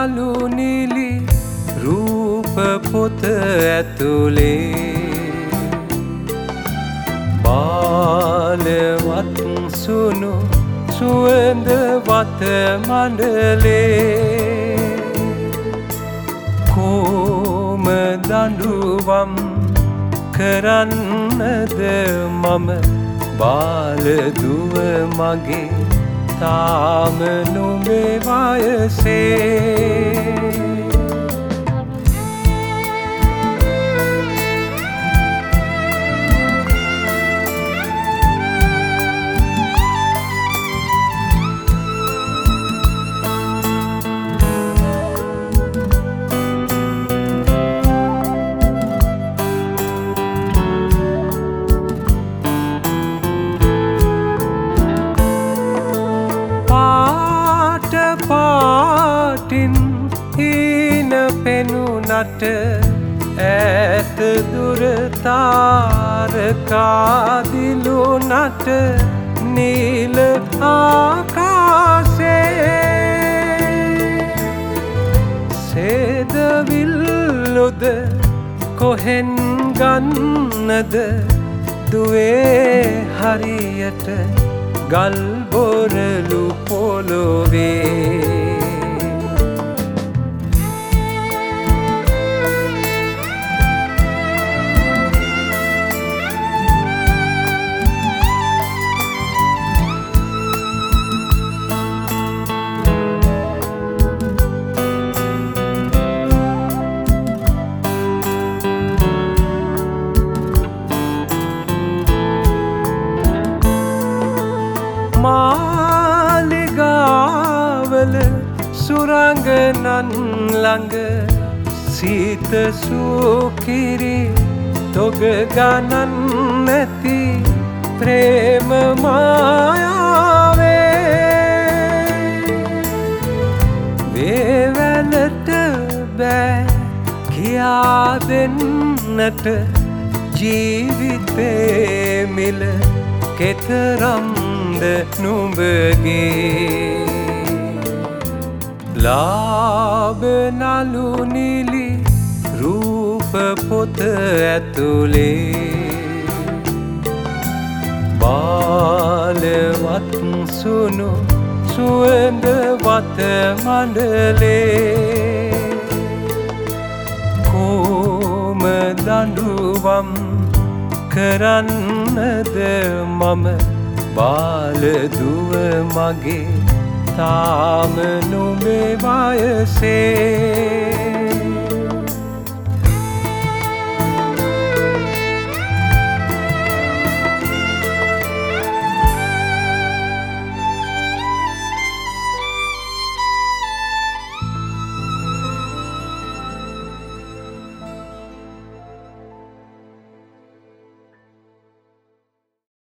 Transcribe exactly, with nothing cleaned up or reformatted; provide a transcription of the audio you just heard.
නලු නිලි රූප පොත ඇතුලේ බාලවත් සුණු සුවඳ වත මණ්ඩලේ කොම දඬුවම් කරන්නද මම බාල දුව මගේ තාම නුඹේ වයසේ පාටින් හීන පෙනුනට ඈත දුර තාරකා දිලුනට නිල ආකාශේ සේදවිල්ලුද කොහෙන් ගන්නද දුවේ හරියට ගල් බොරලු පොළොවේ මාලිගාවල සුරංගනන් ළඟ සීත සුකිරි තොග ගණන් නැති ප්‍රේම මායාවේ වේවැලට බෑ කියා දෙන්නට ජීවිතේ මිල කෙතරම්ද නුඹගේ ලාභ නලු නිලි රූප පොත ඇතුලේ බාලවත් සුණු සුවඳ වත මණ්ඩලේ කොම දඬුවම් කරන්නද මම බාල දුව මගේ තාම නුඹේ වයසේ